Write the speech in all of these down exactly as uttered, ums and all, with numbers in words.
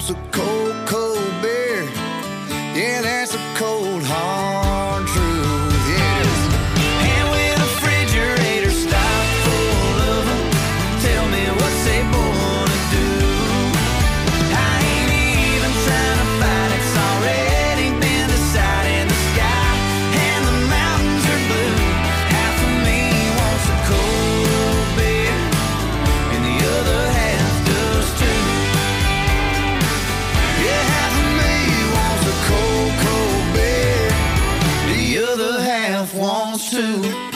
wants a cold, cold beer. Yeah, that's a cold, hard truth. Yes. And when the refrigerator stopped full of them, tell me what's they wanna do. I ain't even trying to fight, it's already been decided in the sky, and the mountains are blue. Half of me wants a cold beer, and the other half does too. Yeah, half of me wants a cold, cold beer, the other half wants to.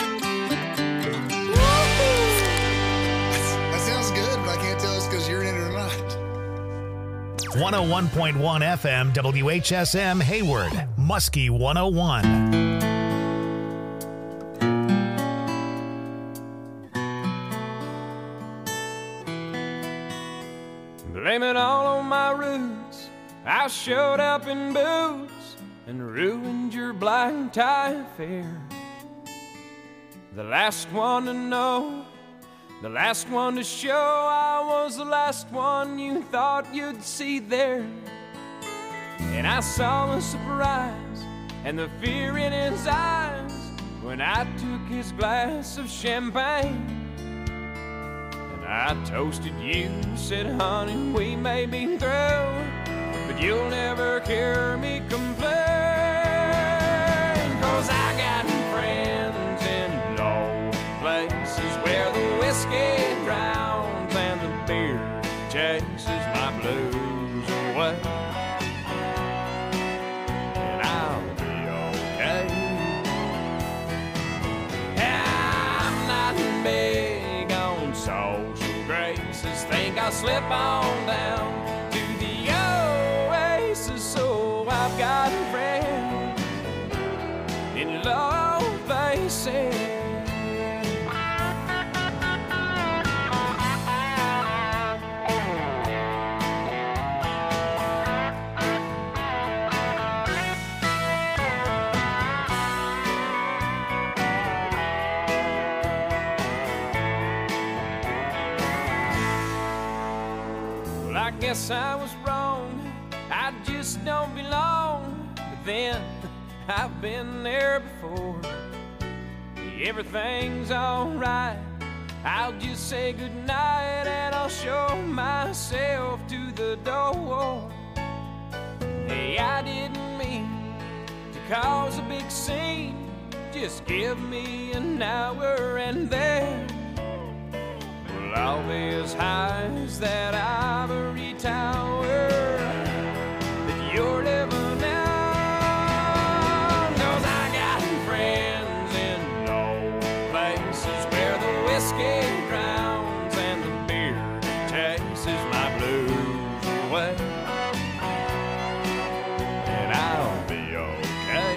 That sounds good, but I can't tell it's because you're in it or not. one oh one point one F M, W H S M, Hayward, Muskie one oh one. Blame it all on my roots. I showed up in boots and ruined your black tie affair. The last one to know, the last one to show, I was the last one you thought you'd see there. And I saw the surprise and the fear in his eyes when I took his glass of champagne. And I toasted you, said, honey, we may be through, but you'll never hear me complain. 'Cause I got friends in low places where the whiskey drowns and the beer chases my blues away. And I'll be okay. I'm not big on social graces, think I'll slip on down to the oasis. So I've got a friend in low places. Well, I guess I was wrong, I just don't belong. But then I've been there before. Everything's alright, I'll just say goodnight and I'll show myself to the door. Hey, I didn't mean to cause a big scene, just give me an hour and then well, I'll be as high as that ivory tower that you're living on. 'Cause I got friends in low places where the whiskey drowns and the beer chases my blues away. And I'll be okay.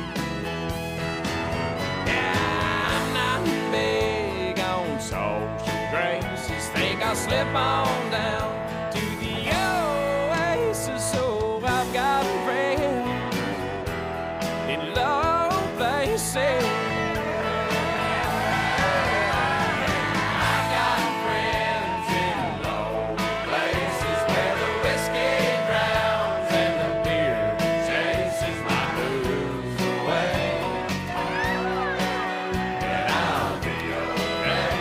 Yeah, I'm not big on social graces, think I'll slip on down to the oasis. So I've got a friend in low places. I've got friends in low places where the whiskey drowns and the beer chases my blues away. And I'll be okay.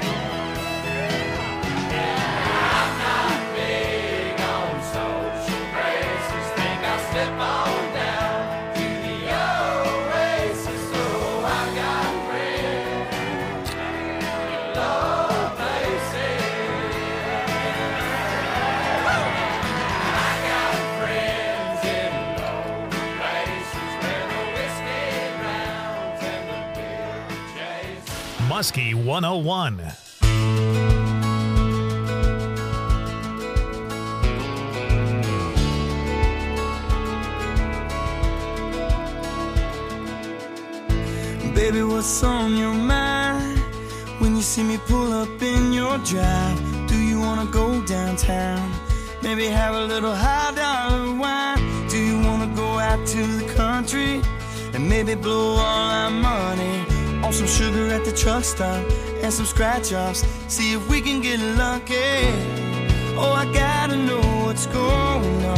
I'm not big on social graces, think I'll slip on down to the oasis. So I've got friends in low places. I got friends in low places where the whiskey drowns and the beer chases. Muskie one oh one. Baby, what's on your mind when you see me pull up in your drive? Do you wanna go downtown? Maybe have a little high dollar wine? Do you wanna go out to the country and maybe blow all our money on some sugar at the truck stop and some scratch offs? See if we can get lucky. Oh, I gotta know what's going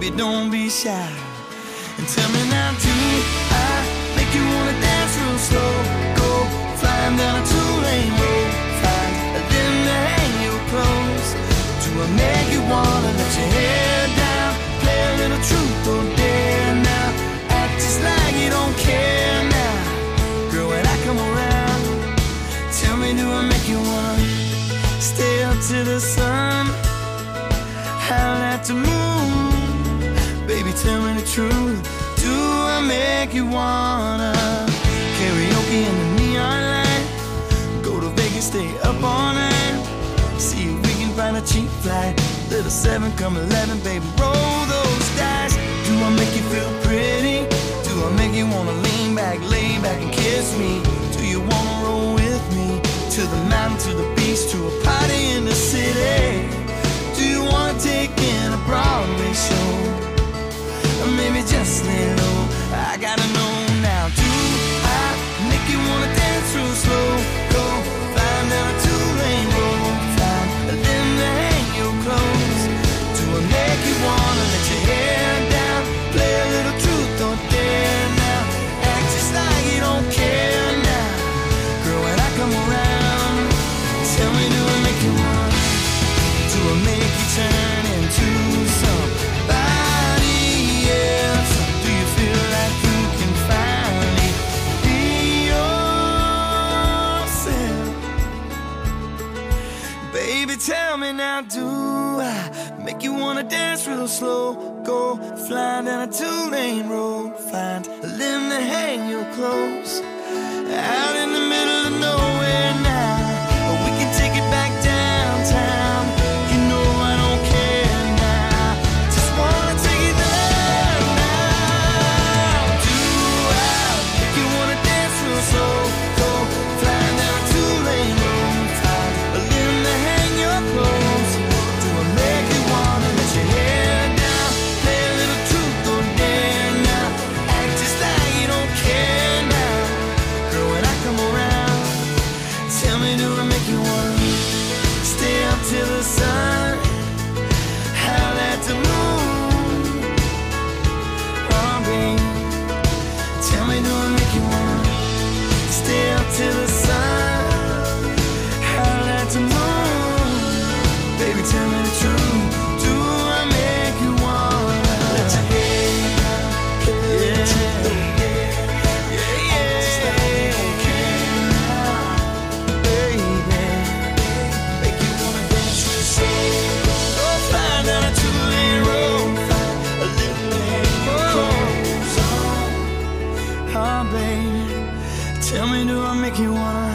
baby, don't be shy. And tell me now, do I make you wanna dance real slow? Go flying down a two-lane road, find a limb to hang your clothes. Do I make you wanna let your hair down, play a little truth or dare now, act just like you don't care now, girl, when I come around? Tell me, do I make you wanna stay up to the sun, howl at the moon? Baby, tell me the truth. Do I make you wanna karaoke in the neon light, go to Vegas, stay up all night, see if we can find a cheap flight, little seven come eleven, baby, roll those dice. Do I make you feel pretty? Do I make you wanna lean back, lay back and kiss me? Do you wanna roll with me to the mountain, to the beach, to a party in the city? Do you wanna take in a Broadway show? Or maybe just lay low? I gotta know now. Do I make you wanna dance real slow? Go flying down a two-lane road, find a limb to hang your clothes. Do I make you wanna let your hair down, play a little truth or dare now, act just like you don't care now, girl, when I come around? Tell me, do I make you wanna, do I make you turn into somebody else? Do you feel like you can finally be yourself? Baby, tell me now, do I make you wanna dance real slow? Go flying down a two-lane road, find a limb to hang your clothes, out in the middle of nowhere now, or we can take it back downtown. You know I don't care now, just wanna take it there now. Do I make you wanna dance real slow? Go flying down a two-lane road, find a limb to hang your clothes. Do I make you wanna let your hair down, play a little truth or dare now, act just like you don't care now, girl, when I come around? Tell me, do I make you wanna stay up till the sun, howl at the moon? Oh, babe, tell me, do I make you wanna stay up till the sun, howl at the moon? Baby, tell me the truth. Do I make you wanna let your hair down, play a little truth or dare? Yeah, yeah, just like you don't care now, baby, make you wanna dance real slow. Go flying down a two-lane road, find a little thing clothes on. Oh, baby, tell me, do I make you wanna?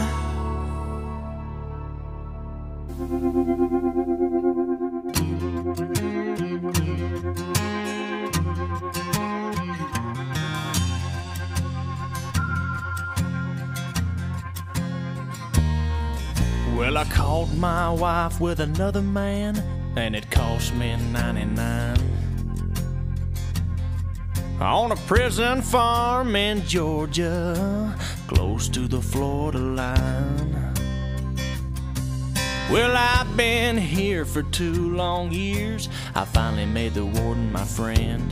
Well, I caught my wife with another man, and it cost me ninety-nine. On a prison farm in Georgia, close to the Florida line. Well, I've been here for two long years. I finally made the warden my friend,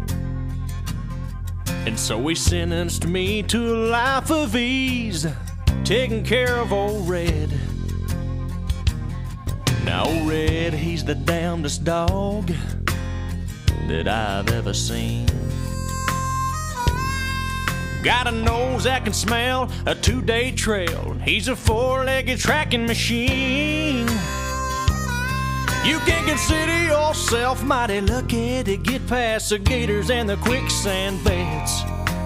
and so he sentenced me to a life of ease, taking care of old Red. Now old Red, he's the damnedest dog that I've ever seen. Got a nose that can smell a two-day trail. He's a four-legged tracking machine. You can consider yourself mighty lucky to get past the gators and the quicksand beds.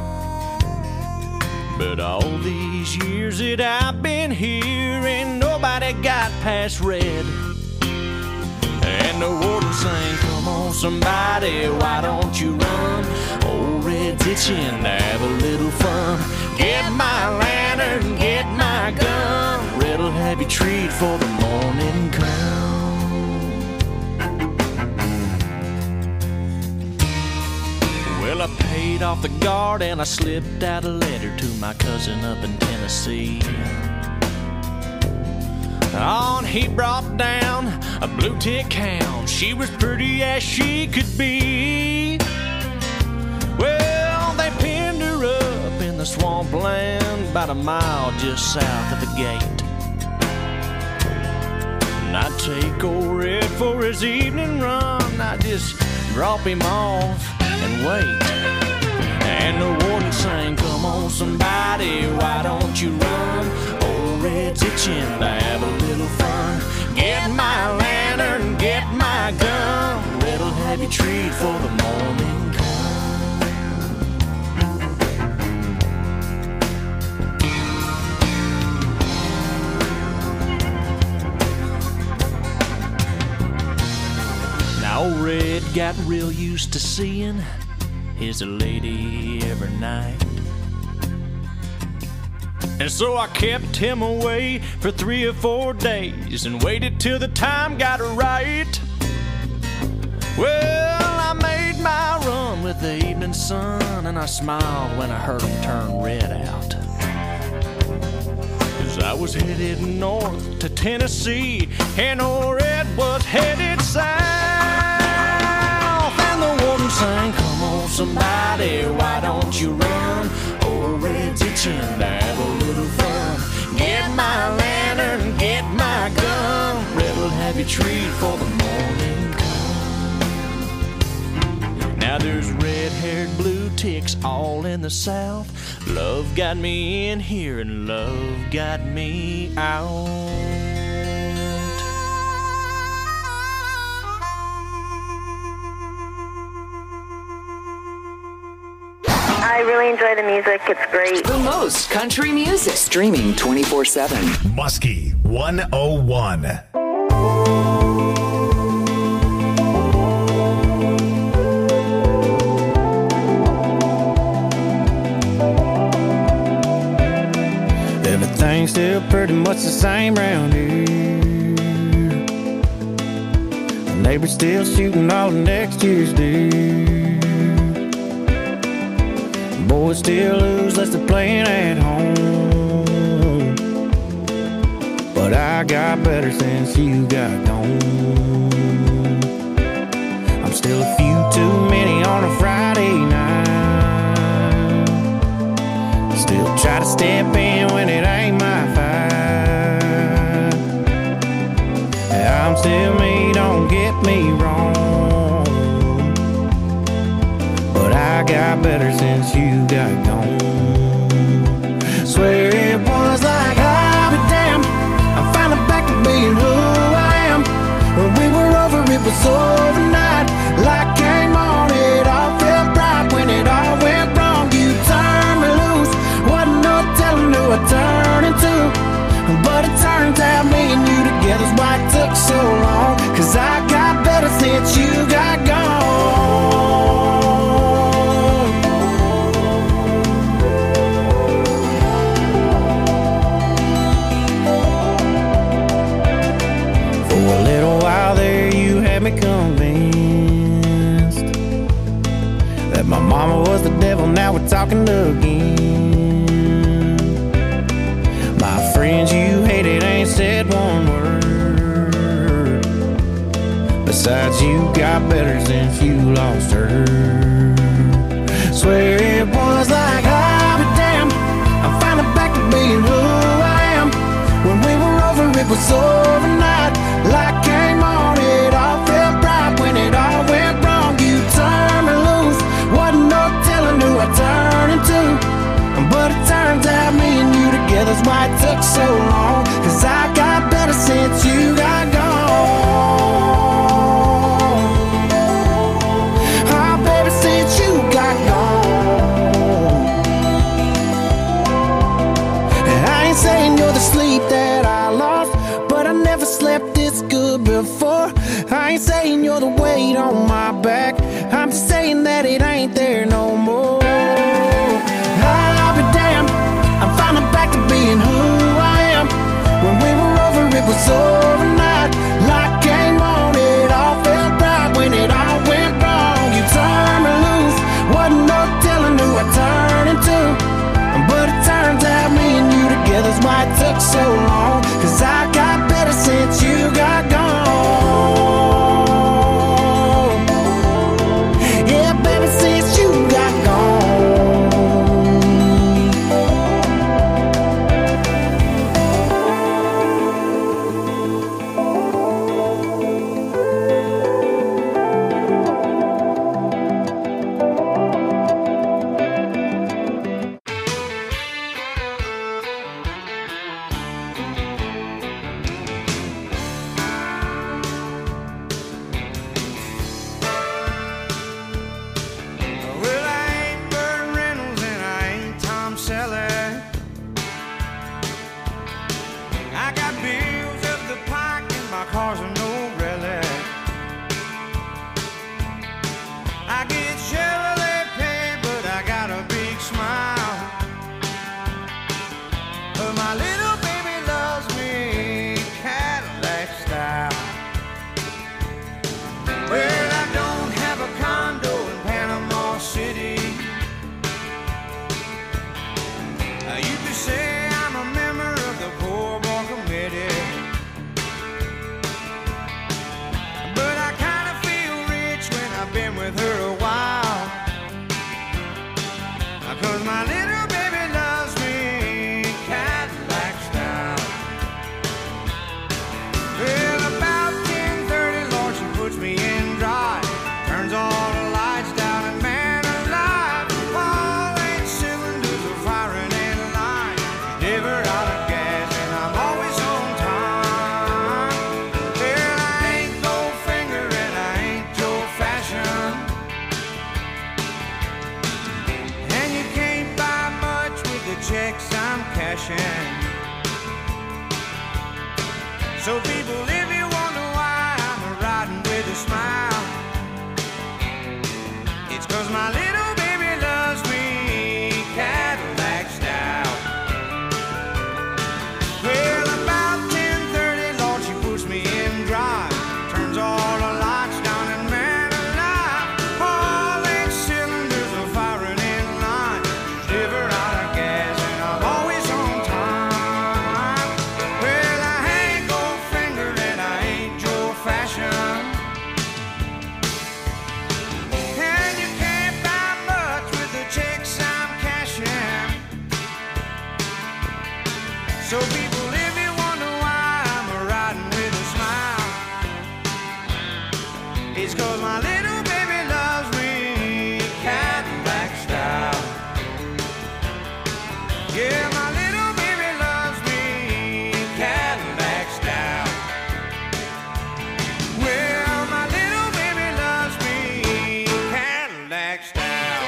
But all these years that I've been here, ain't nobody got past Red. And the warden sang, come on somebody, why don't you run? Old Red's itching to have a little fun. Get my lantern, get my gun. Red'll have you treat for the morning come. Well, I paid off the guard and I slipped out a letter to my cousin up in Tennessee. On he brought down a blue tick hound. She was pretty as she could be. Well, they pinned her up in the swampland about a mile just south of the gate. And I'd take old Red for his evening run. I'd just drop him off and wait. And the warden sang, come on somebody, why don't you run? Old Red's itching to have a little fun. Get my lantern, get my gun. Red'll have you treat for the morning come. Now old Red got real used to seeing his lady every night. And so I kept him away for three or four days and waited till the time got right. Well, I made my run with the evening sun, and I smiled when I heard him turn Red out. 'Cause I was headed north to Tennessee, and old Red was headed south. And the warden sang, come on somebody, why don't you run? Old Red's itching to have a little fun. Get my lantern, get my gun. Red'll have you treat for the morning come. Now there's red-haired blue ticks all in the south. Love got me in here and love got me out. I really enjoy the music. It's great. The most country music. Streaming twenty-four seven. Muskie one oh one. Everything's still pretty much the same round here. The neighbor's still shooting all of next year's deer. Boys still lose less than playing at home. But I got better since you got gone. I'm still a few too many on a Friday night. Still try to step in when it ain't my fight. I'm still me, don't get me wrong. I got better since you got gone. Swear it was like I'll be damned, I'm finally back to being who I am. When we were over, it was overnight. Light came on, it all felt bright. When it all went wrong, you turned me loose. Wasn't no telling who I turned into. But it turns out me and you together's why it took so long. 'Cause I got better since you got gone. Me convinced that my mama was the devil, now we're talking again. My friends you hated ain't said one word. Besides, you got better since you lost her. Swear it was like I'll be damned, I'm finally back to being who I am. When we were over, it was overnight. Light came on, it all felt bright. When it all went wrong, you turned me loose. Wasn't no telling who I turned into. But it turns out me and you together's why it took so long. 'Cause I got better since you got gone. Oh, baby, since you got gone. I ain't saying you're the sleep that I lost, but I never slept this good before. I ain't saying you're the weight on my back, I'm saying that it ain't there no more. I'll be damned, I'm finally back to being who I am. When we were over, it was overnight. Light came on, it all felt bright. When it all went wrong, you turned me loose. Wasn't no telling who I turned into. But it turns out me and you together's why it took so long. 'Cause I got better since you got gone. fashion. So people, if you wonder why I'm riding with a smile, it's 'cause my little baby loves me Cadillac style. Well, about ten thirty, Lord, she puts me in drive, turns all the lights down, and man alive, all eight cylinders are firing in line, deliver out of gas, and I'm always on time. Well, I ain't gold fingered and I ain't Joe fashion, and you can't buy much with the checks I'm cashing. So people, if you wonder why I'm riding with a smile, it's 'cause my little baby loves me Cadillac style. Yeah, my little baby loves me Cadillac style. Well, my little baby loves me Cadillac style.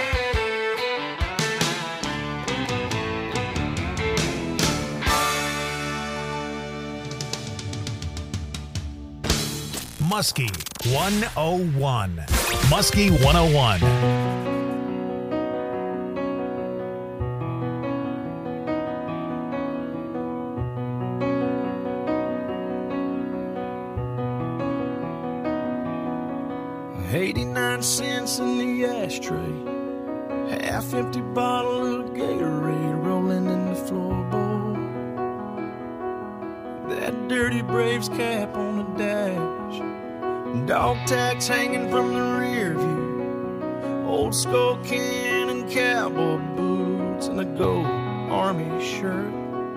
Muskie one oh one. Muskie one oh one. eighty-nine cents in the ashtray, half empty bottle of Gatorade rolling in the floorboard. That dirty Braves cap on the dash, dog tags hanging from the rear view, old skull can and cowboy boots, and a gold army shirt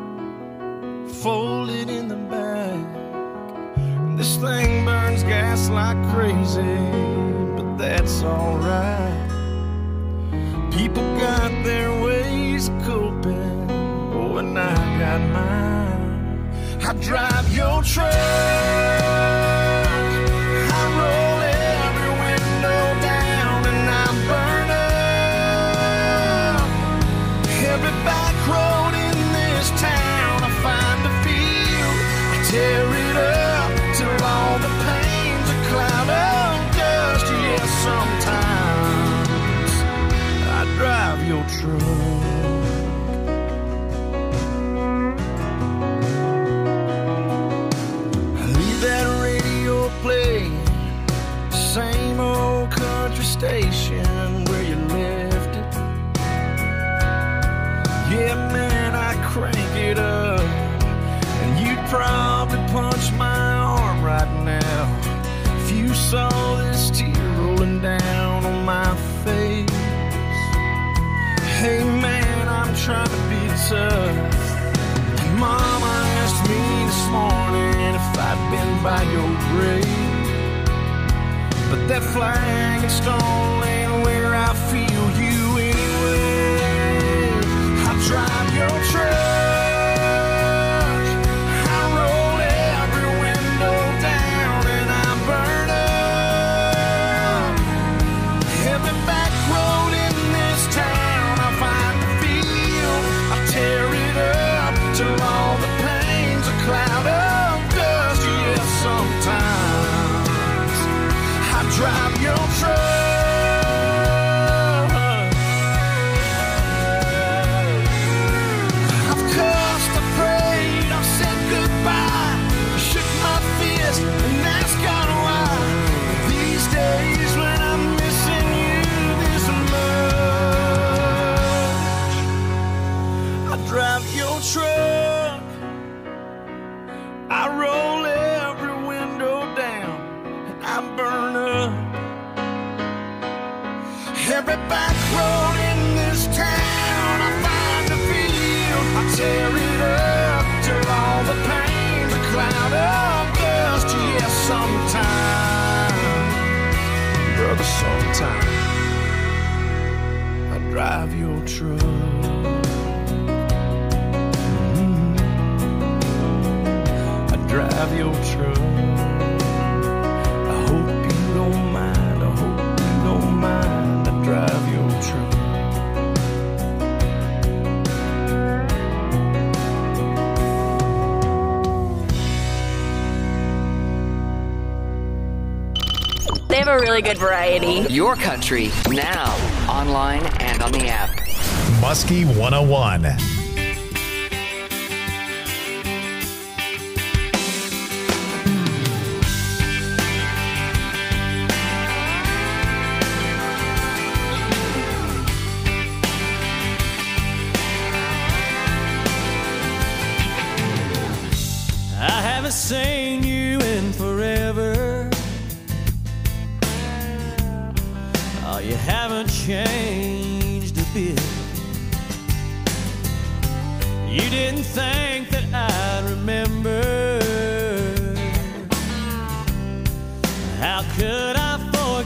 folded in the back. This thing burns gas like crazy, but that's alright. People got their ways of coping, oh, and I got mine. I drive your truck, I roll every window down, and I burn up every back road in this town. I find a field, I tear it up till all the pain's a cloud of dust. Yeah, sometimes I drive your truck. Play same old country station where you left it. Yeah, man, I crank it up, and you'd probably punch my arm right now if you saw this tear rolling down on my face. Hey, man, I'm trying to be tough. Mama asked me this morning if I'd been by your grave, but that flag and stone ain't where I feel you anyway. I drive your truck, I roll every window down, and I burn up every back road in this town. I find the field, I tear it up till all the pain's a cloud of dust. Yeah, sometimes I drive your truck. I've cussed, I prayed, I've said goodbye, I shook my fist and asked God why. These days when I'm missing you this much, I drive your truck, I roll every window down, and I burn up every back road in this town. I find a field, I tear it up till all the pain's a cloud of dust. Yeah, sometime, brother, sometime I drive your truck. Drive your truck. I hope you don't mind. I hope you don't mind. I drive your truck. They have a really good variety. Your country, now, online and on the app. Muskie one oh one. I haven't seen you in forever. Oh, you haven't changed a bit. You didn't think that I'd remember. How could I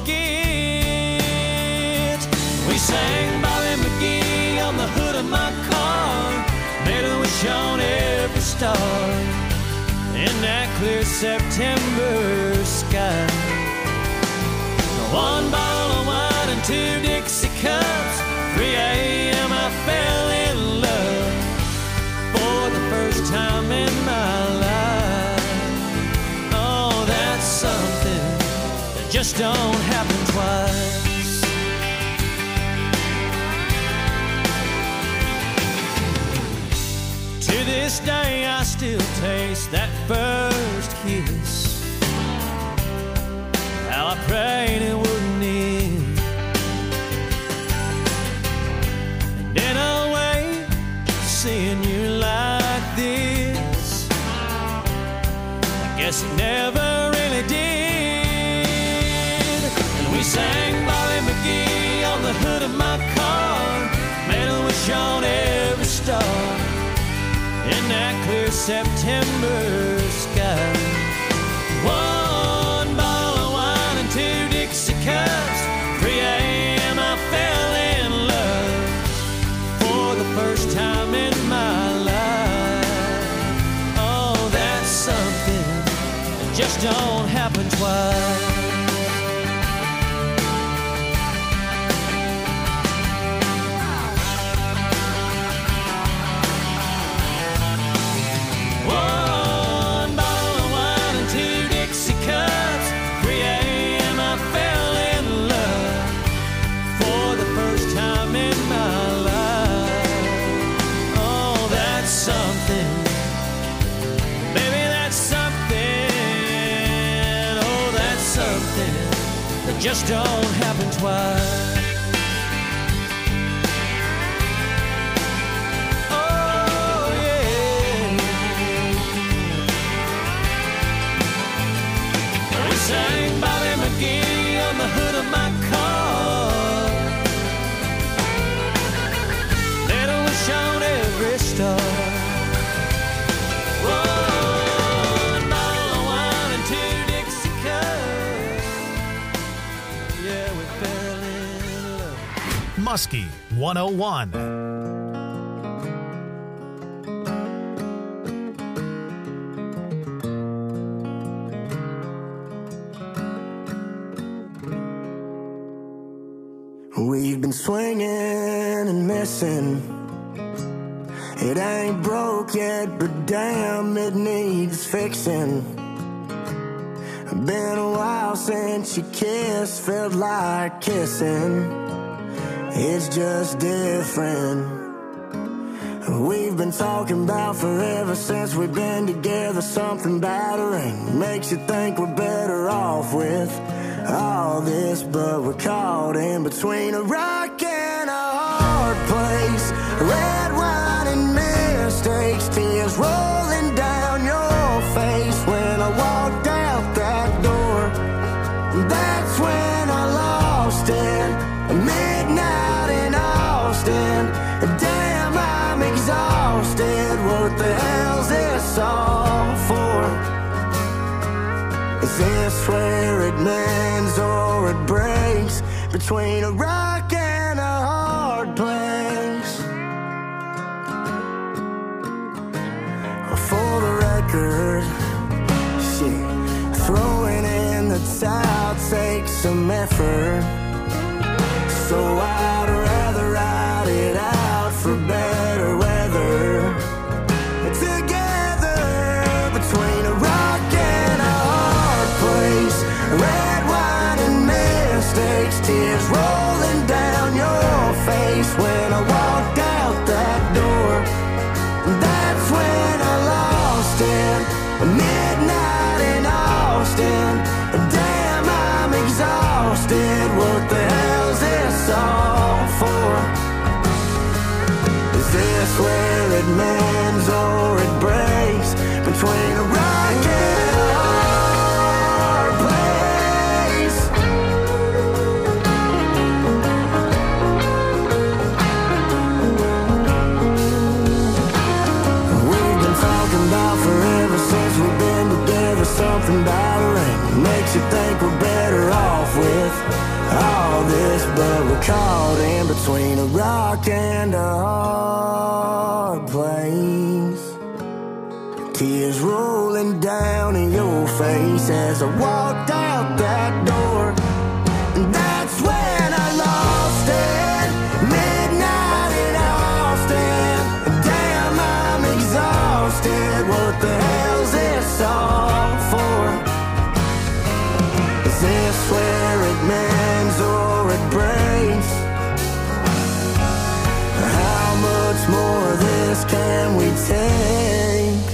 forget? We sang Bobby McGee on the hood of my car, made a wish on every star in that clear September sky. One bottle of wine and two Dixie cups. three a.m. I fell in love for the first time in my life. Oh, that's something that just don't happen twice. To this day I still taste that first kiss. How I prayed it wouldn't end. And in a way, seeing you like this, I guess it never really did. And we sang Bobby McGee on the hood of my car, made a wish on every star in that clear September sky. One bottle of wine and two Dixie cups. three a.m. I fell in love for the first time in my life. Oh, that's something that just don't happen twice. Just don't happen twice. Oh, yeah. We sang Bobby McGee on the hood of my car, made a wish on every star. Muskie one oh one. We've been swinging and missing. It ain't broke yet, but damn, it needs fixing. Been a while since you kissed, felt like kissing. It's just different. We've been talking about forever since we've been together. Something battering makes you think we're better off with all this, but we're caught in between a rock and a hard place. Red wine and mistakes, tears rolling down your face. When I walked out that door, that's when I lost it. Midnight in Austin, damn, I'm exhausted. What the hell's this all for? Is this where it mends or it breaks? Between a rock and a hard place. For the record, shit, throwing in the towel takes some effort. So I'd rather ride it out for better weather. Together between a rock and a hard place. Red wine and it mends or it breaks between a rock and a hard place. We've been talking about forever since we've been together. Something about it makes you think we're better off with all this, but we're caught in between a rock and a hard place. Tears rolling down in your face as I walked out that door. And that's when I lost it. Midnight in Austin. Damn, I'm exhausted. What the hell's this all for? Is this where it mends or it breaks? How much more of this can we take?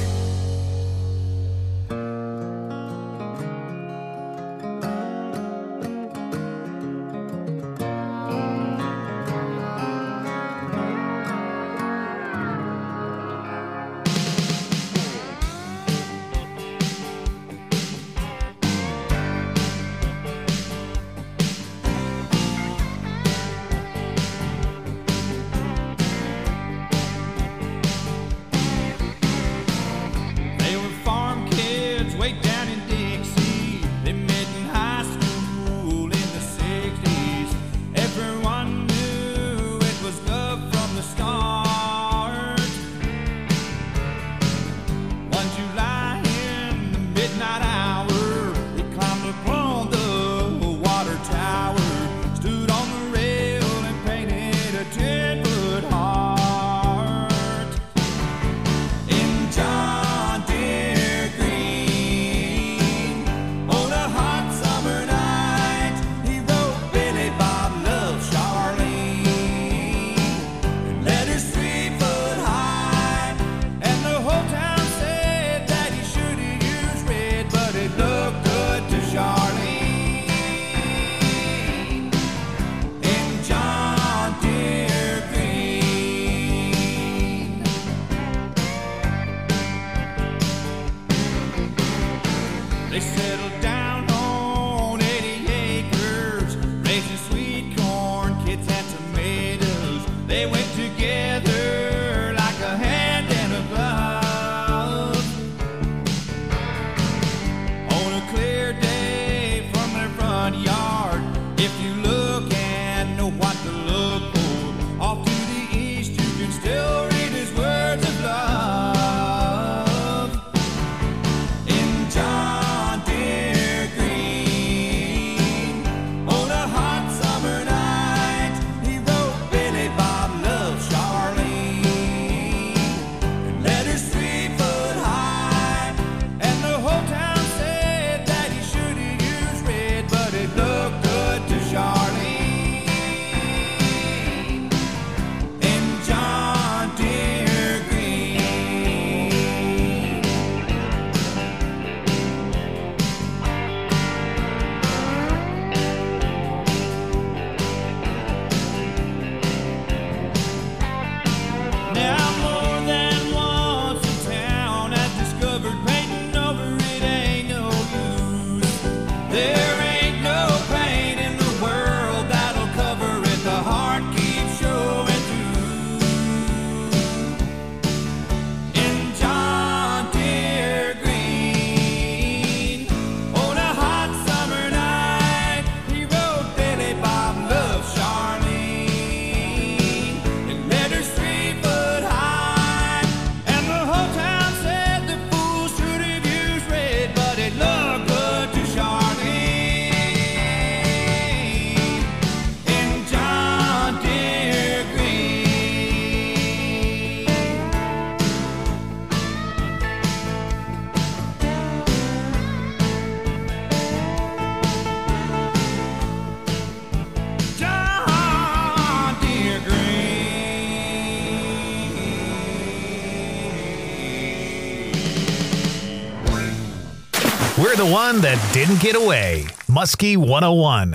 We're the one that didn't get away. Muskie one oh one.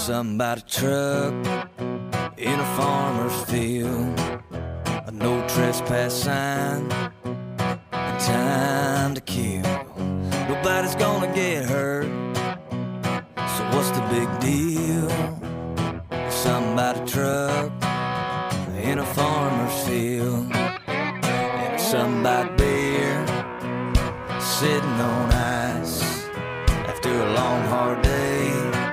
something about a truck in a farmer's field, a no trespass sign, and time to kill. Nobody's gonna get hurt, so what's the big deal? Something about a truck in a farmer's field, and something about beer sitting on ice after a long hard day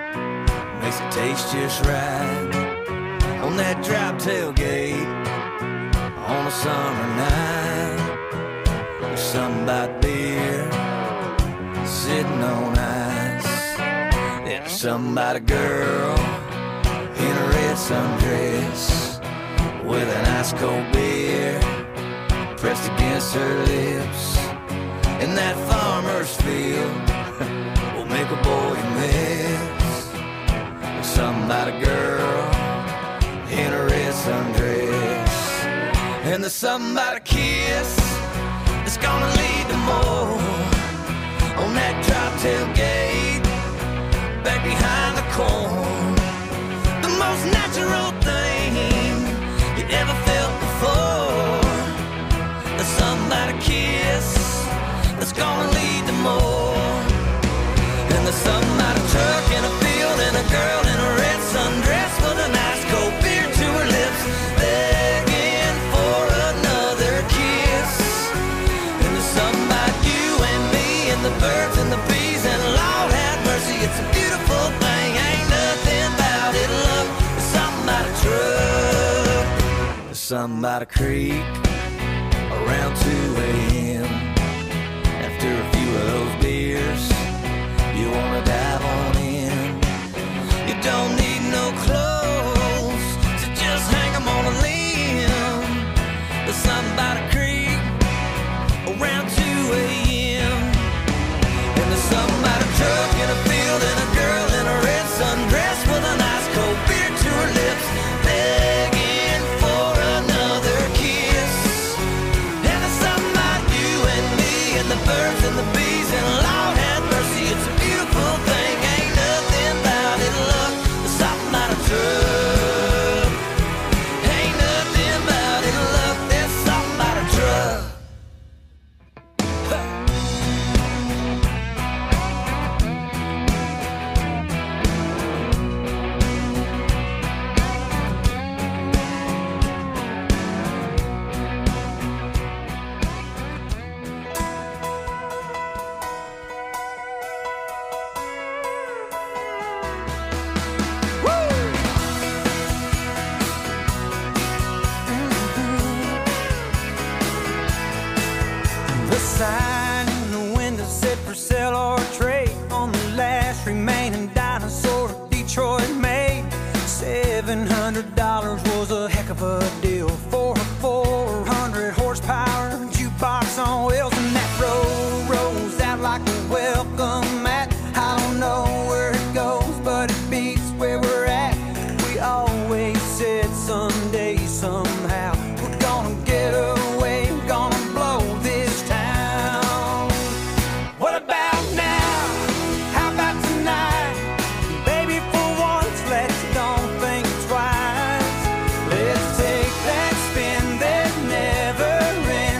makes it taste just right on that drop tailgate on a summer night. There's something about beer sitting on ice. There's something about a girl in a red sundress with an ice cold beer pressed against her lips. In that farmer's field will make a boy miss. There's something about a girl in a red sundress, and there's something about a kiss that's gonna lead to more on that drop tailgate back behind the corn. The most natural thing you ever felt before. There's something about a kiss that's gonna lead to more. And there's something about a truck in a field and a girl in a red sundress with a nice cold beer to her lips, begging for another kiss. And there's something about you and me and the birds and the bees, and Lord have mercy, it's a beautiful thing. Ain't nothing about it, love. There's something about a truck. There's something about a creek around two a.m. After a few of those beers, you wanna dive on in. You don't need no clothes, so just hang 'em on a limb. There's something about a creek around two a.m. And there's something about a truck in a field and a girl in a red sundress with a nice cold beer to her lips, begging for another kiss. And there's something about you and me and the birds and the bees, and Lord have mercy, it's a beautiful thing. Ain't nothing about it, love. There's something about a truck. Ain't nothing about it, love. There's something about a truck. The sign in the window said for sale or trade on the last remaining dinosaur Detroit made. Seven hundred dollars was a heck of a deal for a four hundred horsepower jukebox on wheels, and that road rolls out like a welcome mat. I don't know where it goes, but it beats where we're at. We always said someday, somehow, we're gonna get away, gonna blow this town. What about now? How about tonight? Baby, for once, let's don't think twice. Let's take that spin that never ends.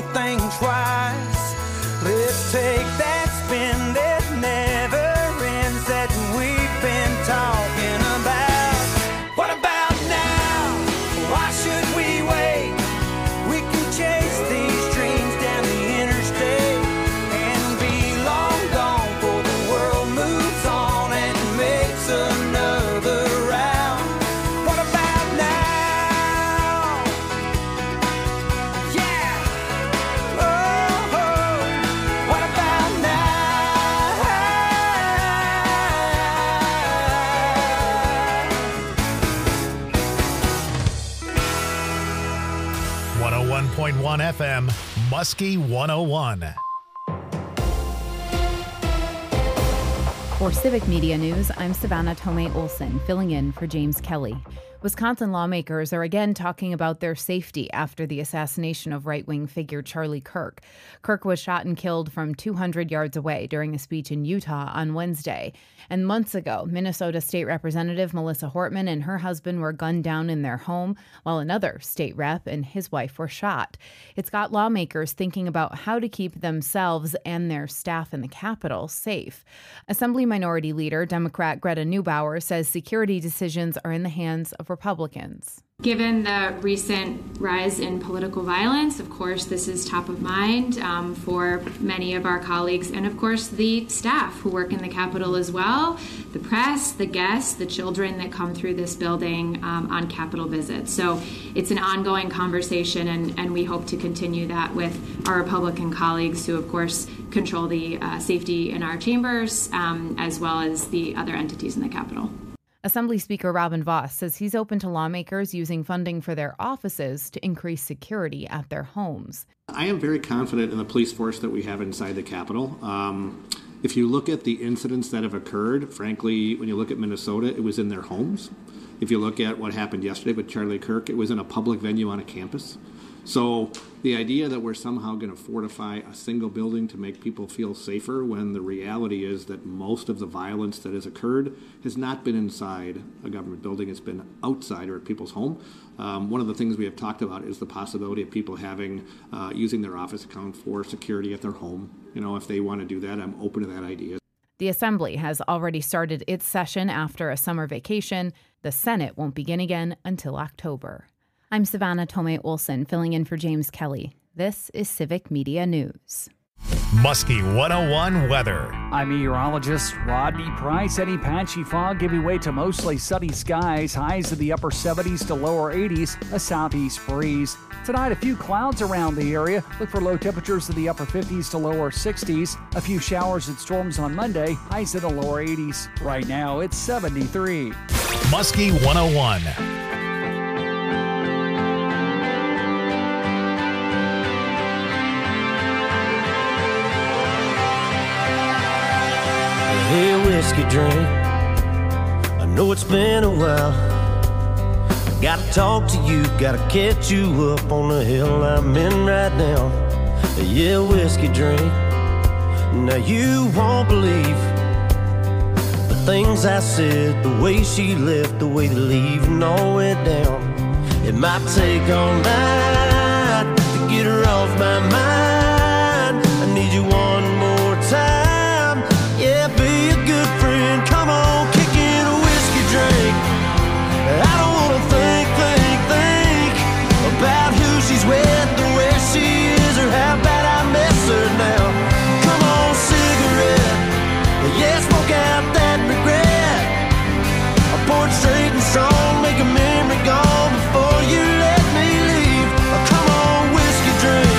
think twice. Let's take that spin that never ends that we've been talking about. What about now? Why should we wait? We can chase these dreams down the interstate and be long gone before the world moves on and makes another round. What about now? Yeah. Oh, oh. What about now? one oh one point one F M, Muskie one oh one. For Civic Media News, I'm Savannah Tomei Olson, filling in for James Kelly. Wisconsin lawmakers are again talking about their safety after the assassination of right-wing figure Charlie Kirk. Kirk was shot and killed from two hundred yards away during a speech in Utah on Wednesday. And months ago, Minnesota State Representative Melissa Hortman and her husband were gunned down in their home, while another state rep and his wife were shot. It's got lawmakers thinking about how to keep themselves and their staff in the Capitol safe. Assembly Minority Leader, Democrat Greta Neubauer, says security decisions are in the hands of Republicans. Given the recent rise in political violence, of course, this is top of mind um, for many of our colleagues and, of course, the staff who work in the Capitol as well, the press, the guests, the children that come through this building um, on Capitol visits. So it's an ongoing conversation, and, and we hope to continue that with our Republican colleagues who, of course, control the uh, safety in our chambers, um, as well as the other entities in the Capitol. Assembly Speaker Robin Vos says he's open to lawmakers using funding for their offices to increase security at their homes. I am very confident in the police force that we have inside the Capitol. Um, if you look at the incidents that have occurred, frankly, when you look at Minnesota, it was in their homes. If you look at what happened yesterday with Charlie Kirk, it was in a public venue on a campus. So the idea that we're somehow going to fortify a single building to make people feel safer, when the reality is that most of the violence that has occurred has not been inside a government building, it's been outside or at people's home. Um, one of the things we have talked about is the possibility of people having, uh, using their office account for security at their home. You know, if they want to do that, I'm open to that idea. The Assembly has already started its session after a summer vacation. The Senate won't begin again until October. I'm Savannah Tomei Olson, filling in for James Kelly. This is Civic Media News. Muskie one oh one weather. I'm meteorologist Rodney Price. Any patchy fog giving way to mostly sunny skies. Highs in the upper seventies to lower eighties, a southeast breeze. Tonight, a few clouds around the area. Look for low temperatures in the upper fifties to lower sixties. A few showers and storms on Monday. Highs in the lower eighties. Right now, it's seventy-three. Muskie one oh one. Hey, whiskey drink, I know it's been a while. I gotta talk to you, gotta catch you up on the hill I'm in right now. Yeah, whiskey drink, now you won't believe the things I said, the way she left, the way the leaving all went down. It might take all night to get her off my mind. I need you one more time. Yeah, be a good friend. Come on, kick in a whiskey drink. I don't wanna think, think, think about who she's with or where she is or how bad I miss her now. Come on, cigarette. Yeah, smoke out that regret. I pour it straight and strong, make a memory gone before you let me leave. Come on, whiskey drink.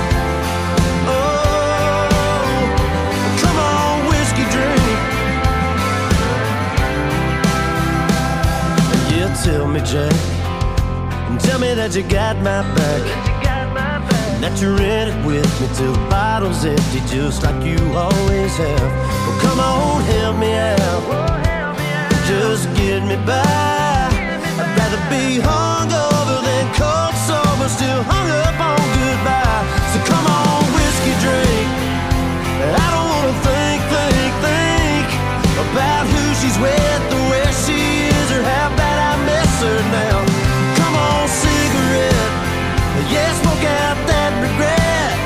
Tell me, Jack, and tell me that you got my back, that you're in it with me till the bottle's empty, just like you always have. Well, come on, help me out, just get me by. I'd rather be hungover than cold sober, still hung up on goodbye. So come on, whiskey drink. I don't wanna think, think, think about who she's with or where she is or how bad I miss her now. Come on, cigarette. Yeah, smoke out that regret.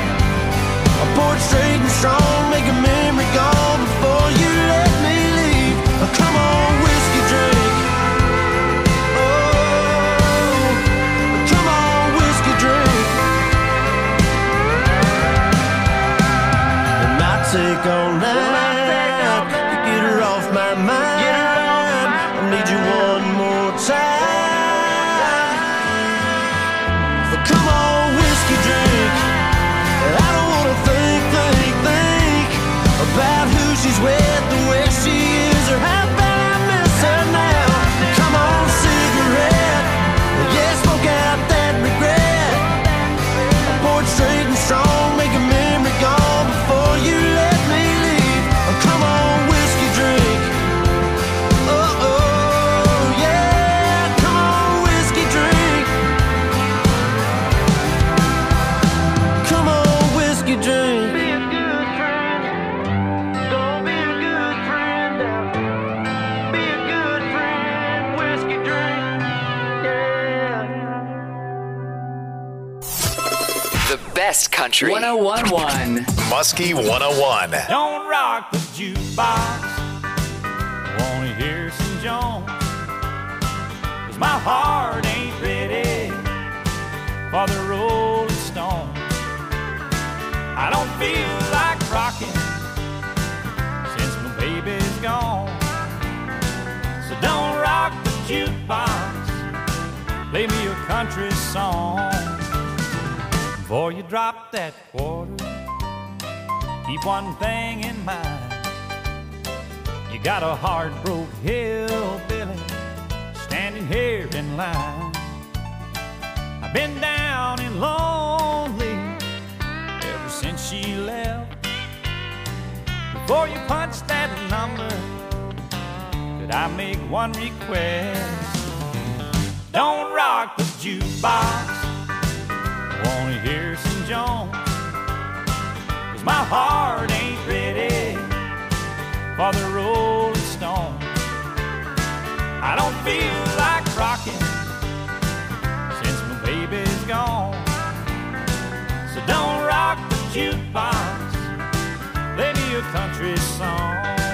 best country. one oh one point one. Muskie one oh one. Don't rock the jukebox. Wanna hear some Jones? 'Cause my heart ain't ready for the Rolling Stones. I don't feel like rocking since my baby's gone. So don't rock the jukebox. Play me a country song. Before you drop that quarter, keep one thing in mind. You got a heart-broke hillbilly standing here in line. I've been down and lonely ever since she left. Before you punch that number, could I make one request? Don't rock the jukebox. Wanna hear some Jones? 'Cause my heart ain't ready for the Rolling Stones. I don't feel like rocking since my baby's gone. So don't rock the jukebox. Play me a country song.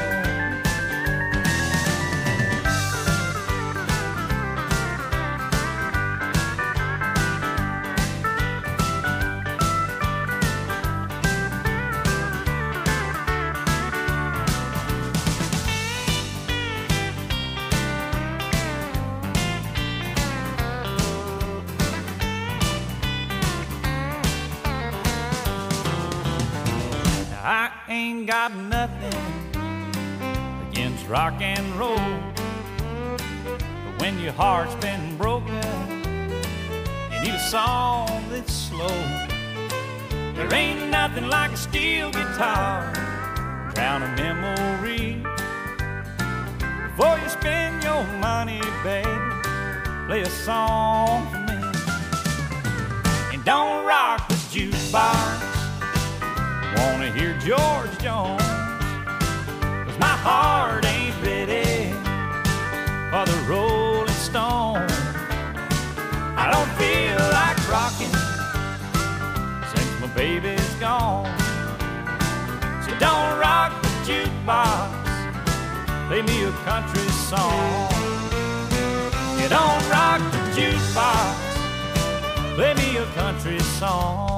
I ain't got nothing against rock and roll, but when your heart's been broken, you need a song that's slow. There ain't nothing like a steel guitar, drown a memory. Before you spend your money, baby, play a song for me. And don't rock the jukebox. Wanna hear George Jones? 'Cause my heart ain't ready for the Rolling Stones. I don't feel like rocking since my baby's gone. So don't rock the jukebox. Play me a country song. You don't rock the jukebox. Play me a country song.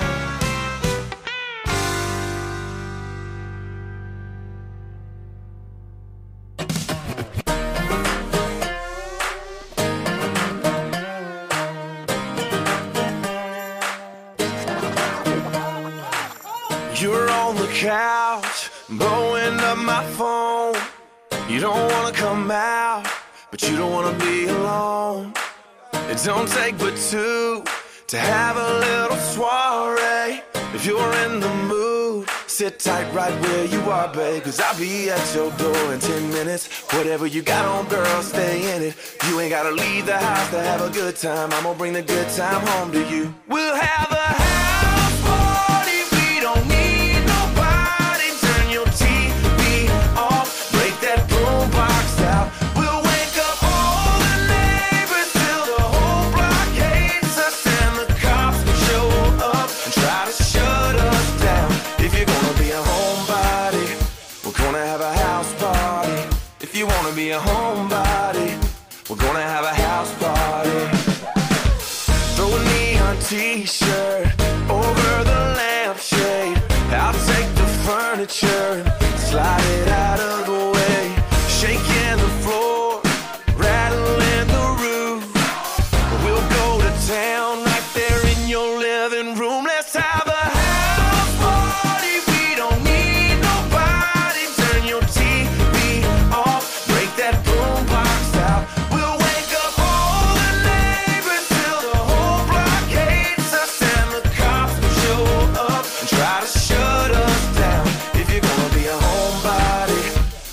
You're on the couch, blowing up my phone. You don't wanna come out, but you don't wanna be alone. It don't take but two to have a little soiree. If you're in the mood, sit tight right where you are, babe. 'Cause I'll be at your door in ten minutes. Whatever you got on, girl, stay in it. You ain't gotta leave the house to have a good time. I'm gonna bring the good time home to you. We'll have a house party. We don't need nobody. Turn your T V off. Break that boombox out. We'll wake up all the neighbors till the whole block hates us. And the cops show up and try to shut us down. If you're gonna be a homebody, we're gonna have a house party. If you wanna be a homebody, we're gonna have a house party. Throw a neon t-shirt over the lampshade. I'll take the furniture, slide it out of the way. Shaking the floor, rattling the roof. We'll go to town right there in your living room. Let's have a house party. We don't need nobody. Turn your T V off. Break that boombox out. We'll wake up all the neighbors till the whole block hates us. And the cops show up and try to shut us down. If you're gonna be a homebody,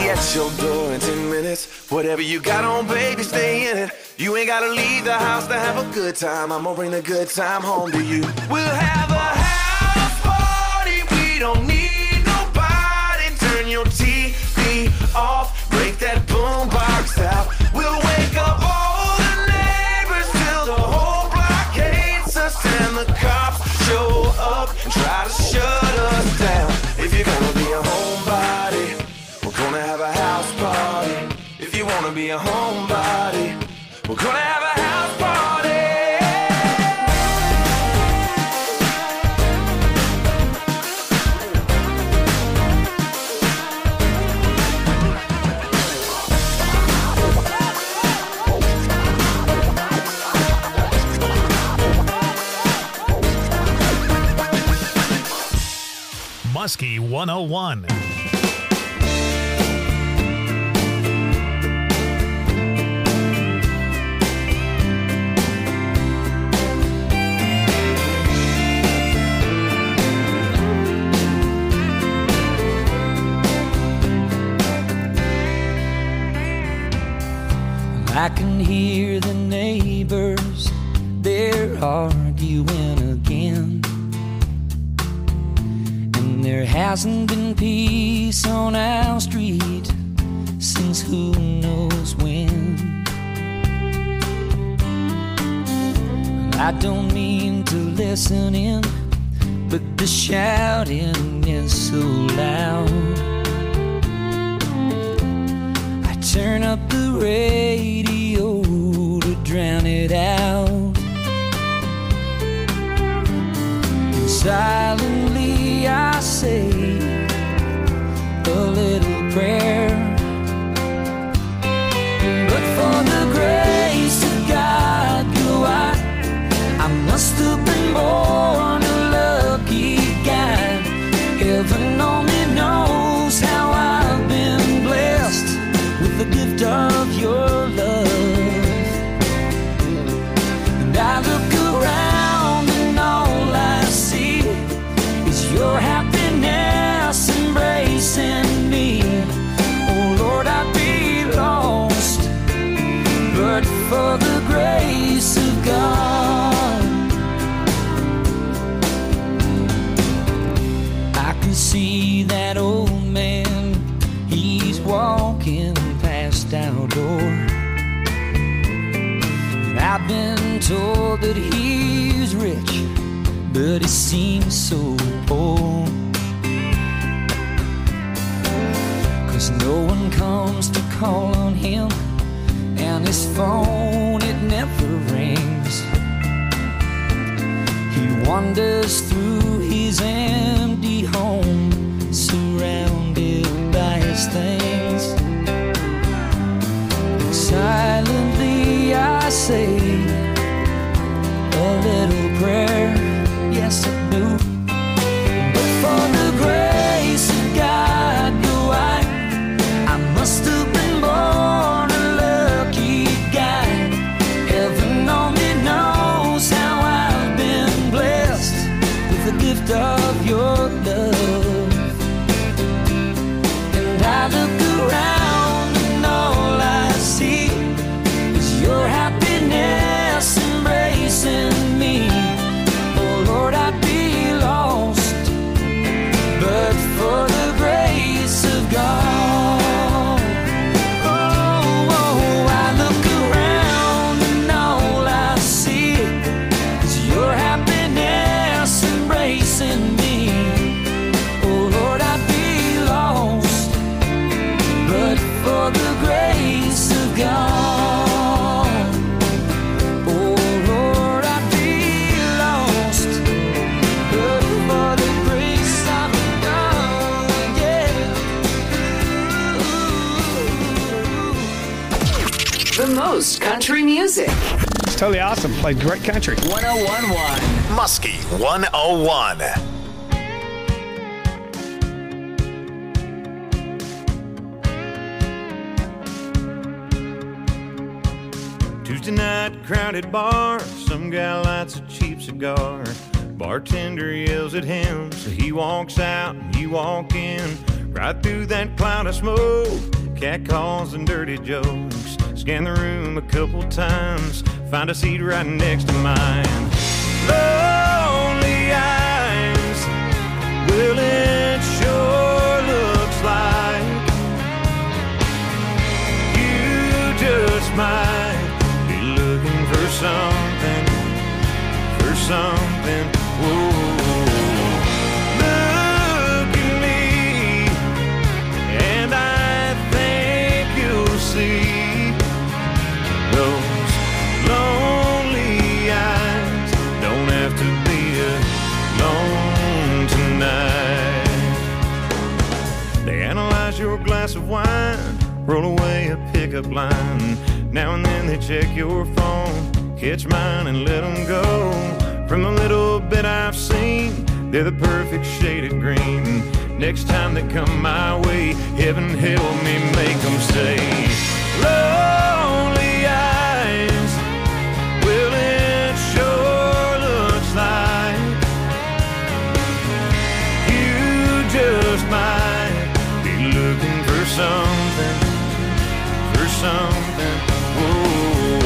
at your door in ten minutes. Whatever you got on, baby, stay in it. You ain't gotta leave the house to have a good time. I'm gonna bring the good time home to you. We'll have a house party. We don't need nobody. Turn your T V off. Break that boombox out. We'll wake up all the neighbors till the whole block hates us. And the cops show up and try to shut us down. If you're gonna be a homebody, we're gonna have a house party. If you wanna be a homebody, we're gonna have a house party. Muskie one oh one. I can hear the neighbors, they're arguing again. And there hasn't been peace on our street since who knows when. I don't mean to listen in, but the shouting is so loud. Turn up the radio to drown it out. And silently I say a little prayer. But for the grace of God, go I, I must have been born a lucky guy. Heaven only knows how I've been blessed with the gift of your love. And I look around and all I see is your happiness embracing me. Oh Lord, I'd be lost but for the grace of God. I can see that old man, he's walking past our door. And I've been told that he's rich, but he seems so poor. Cause no one comes to call on him, and his phone, it never rings. He wanders through his empty home, surrounded by his things. Silently I say a little prayer, yes I do. But for the grace of God, go I, I must have been born a lucky guy. Heaven only knows how I've been blessed with the gift of your love. And I look around and all I see is your happiness embracing me. Oh Lord, I'd be lost but for the grace of God. Oh, oh, I look around and all I see is your happiness embracing me. Oh Lord, I'd be lost but for the grace of God. Oh Lord, I'd be lost but for the grace of God. Yeah. The most country music. It's totally awesome. Played great country. one oh one point one. Muskie one oh one. Tuesday night, crowded bar. Some guy lights a cheap cigar. Bartender yells at him, so he walks out and you walk in. Right through that cloud of smoke, catcalls and dirty jokes. Scan the room a couple times, find a seat right next to mine. Lonely eyes, well it sure looks like you just might be looking for something, for something. Whoa. Look at me, and I think you'll see those lonely eyes don't have to be alone tonight. They analyze your glass of wine, roll away a pickup line. Now and then they check your phone, catch mine and let them go. From the little bit I've seen, they're the perfect shade of green. Next time they come my way, heaven help me make them stay. Lonely eyes, well it sure looks like you just might be looking for something, for something. Whoa.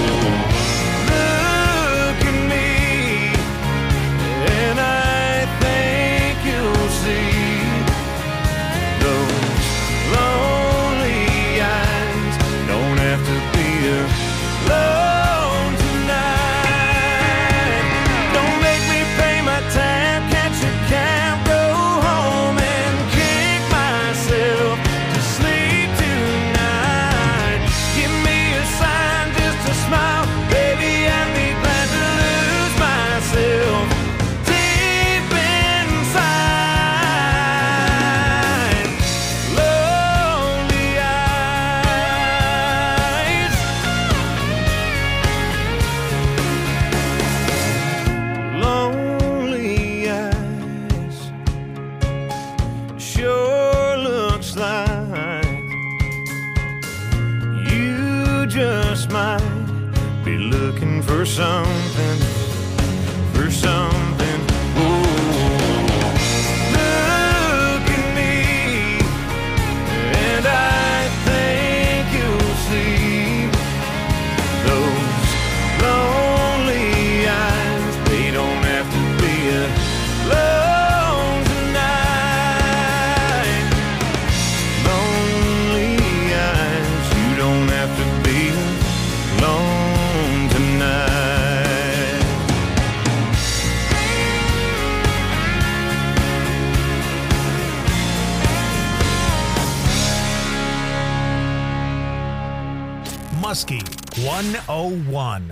Look at me, and I think you'll see those lonely eyes don't have to be alone tonight. Don't make me pay my tab, catch a cab, go home and kick myself to sleep tonight. Give me a sign, just a smile, baby, I'd be glad to lose myself deep inside. Lonely eyes, lonely eyes, sure looks like you just might be looking for something, for something. Ooh. Look at me, and I think you'll see those lonely eyes. They don't have to be alone tonight. Lonely eyes, you don't have to be alone tonight. Muskie one oh one.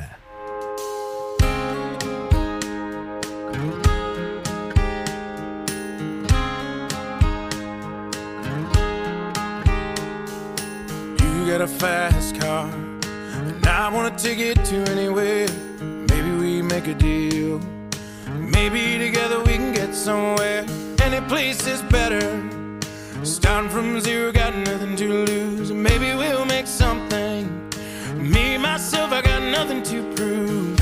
You got a fast car, and I wanna take it to anywhere. Maybe we make a deal. Maybe together we can get somewhere. Any place is better. Starting from zero, got nothing to lose. Maybe we'll make something. Me, myself, I got nothing to prove.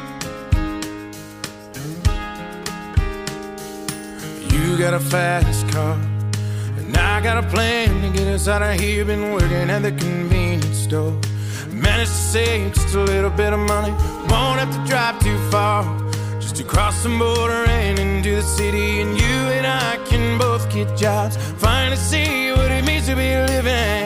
You got a fast car, and I got a plan to get us out of here. Been working at the convenience store. Managed to save just a little bit of money. Won't have to drive too far, just to cross the border and into the city. And you and I can both get jobs, finally see what it means to be living.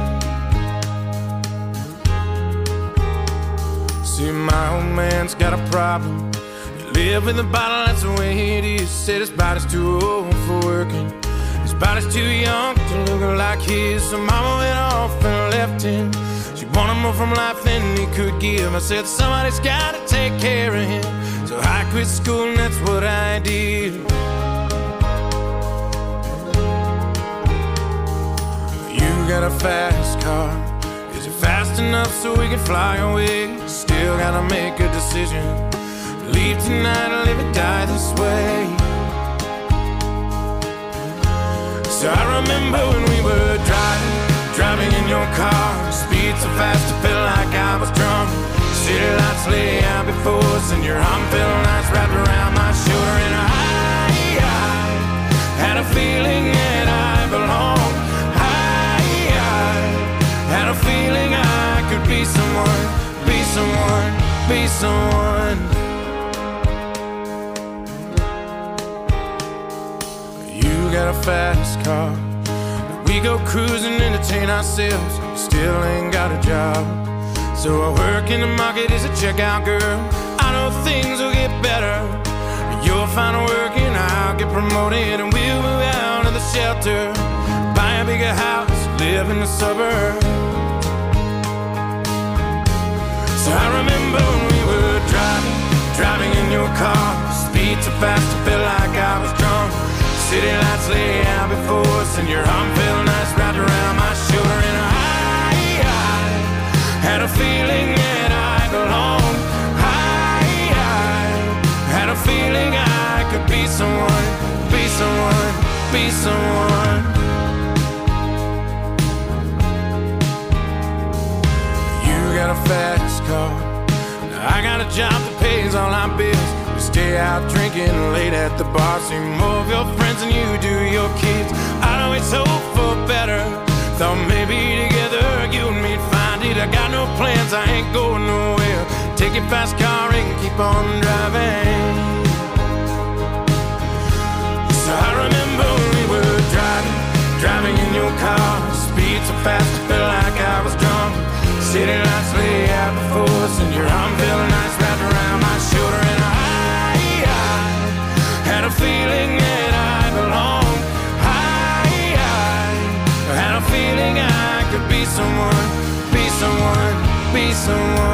See, my old man's got a problem. You live in the bottle, that's the way it is. Said his body's too old for working, his body's too young to look like his. So mama went off and left him. She wanted more from life than he could give. I said somebody's gotta take care of him. So I quit school and that's what I did. You got a fast car, is it fast enough so we can fly away? Still gotta make a decision, leave tonight or live or die this way. So I remember when we were driving, driving in your car, speed so fast I felt like I was drunk. City lights lay out before us and your arm felt nice wrapped around my shoulder. And I, I had a feeling that I belonged. someone. You got a fast car, but we go cruising, entertain ourselves. We still ain't got a job, so I work in the market as a checkout girl. I know things will get better. You'll find work and I'll get promoted, and we'll move out of the shelter, buy a bigger house, live in the suburbs. So I remember when we were driving, driving in your car, speed so fast I felt like I was drunk. City lights lay out before us, and your arm felt nice wrapped around my shoulder. And I, I had a feeling that I belonged. I, I had a feeling I could be someone, be someone, be someone. You got a fast car, I got a job that pays all our bills. We stay out drinking late at the bar, see more of your friends than you do your kids. I'd always hope for better, thought maybe together you and me'd find it. I got no plans, I ain't going nowhere. Take your fast car and keep on driving. So I remember when we were driving, driving in your car, speed so fast I felt like I was drunk. City lights lay out before us, and your arm felt nice wrapped around my shoulder. And I, I had a feeling that I belonged. I, I had a feeling I could be someone, be someone, be someone.